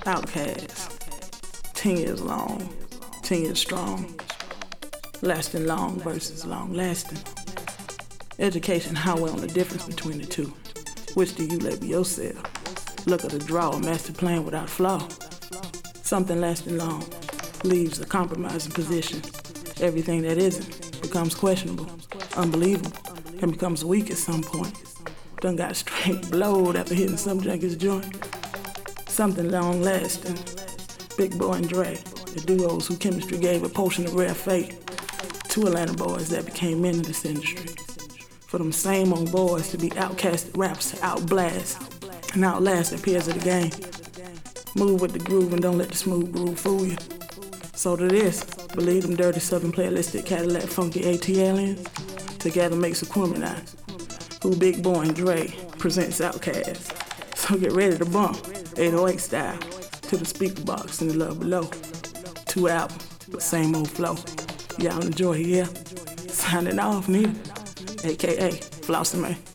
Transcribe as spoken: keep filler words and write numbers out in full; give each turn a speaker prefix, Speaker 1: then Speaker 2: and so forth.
Speaker 1: Outkast, ten years long, ten years strong, lasting long versus long lasting. Education highway on the difference between the two. Which do you label yourself? Look at the draw, a master plan without flaw. Something lasting long leaves a compromising position. Everything that isn't becomes questionable, unbelievable, and becomes weak at some point. Done got straight blowed after hitting some junkies joint. Something long lasting. Big Boy and Dre, the duos who chemistry gave a potion of rare fate. Two Atlanta boys that became men in this industry. For them same old boys to be outcasted raps, outblast, and outlast their peers of the game. Move with the groove and don't let the smooth groove fool you. So to this, believe them dirty southern playlistic Cadillac funky ATLians together makes a Quimini. Who Big Boy and Dre presents Outkast. So get ready to bump eight oh eight style to the speaker box in the love below. Two albums, but same old flow. Y'all enjoy, yeah? Signing off, me, A K A Flossie Mae.